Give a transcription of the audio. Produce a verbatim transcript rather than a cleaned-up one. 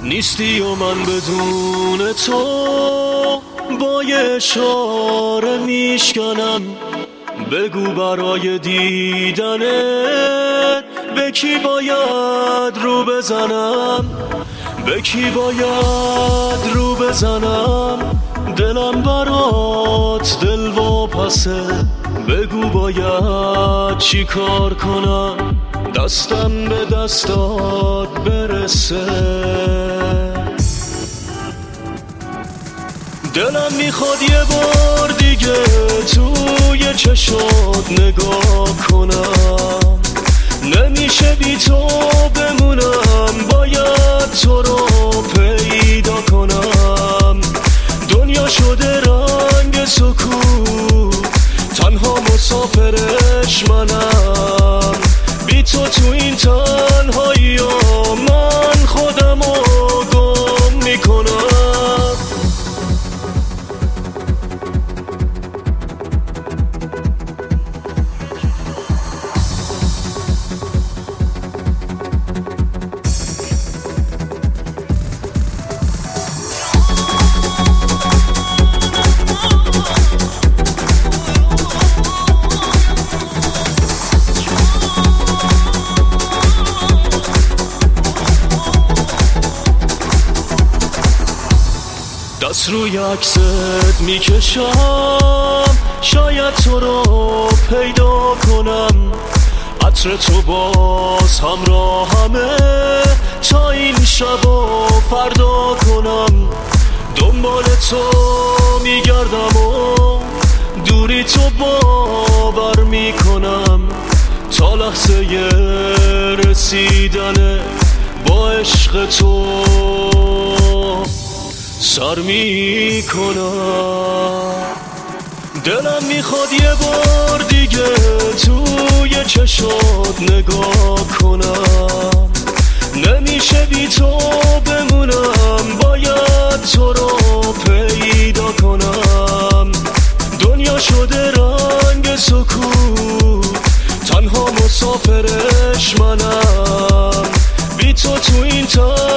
نیستی و من بدون تو با یه اشاره میشکنم. بگو برای دیدنت به کی باید رو بزنم، به کی باید رو بزنم. دلم برات دل واپسه، بگو باید چی کار کنم دستم به دستات برسه. دلم میخواد یه بار دیگه توی چشات نگاه کنم. نمیشه بی تو بمونم، باید تو رو پیدا کنم. دنیا شده رنگ سکوت، تنها مسافرش منم. بی تو تو این تنهایی من خودم رو گم میکنم. دست روی عکست میکشم، شاید تو رو پیدا کنم. عطر تو باز همراهمه تا این شب و فردا کنم. دنبال تو میگردم و دوری تو باور میکنم. تا لحظه رسیدن با عشق تو سر می کنم. دلم میخواد یه بار دیگه توی چشات نگاه کنم. نمیشه بی تو بمونم، باید تو رو پیدا کنم. دنیا شده رنگ سکوت، تنها مسافرش منم. بی تو تو این تا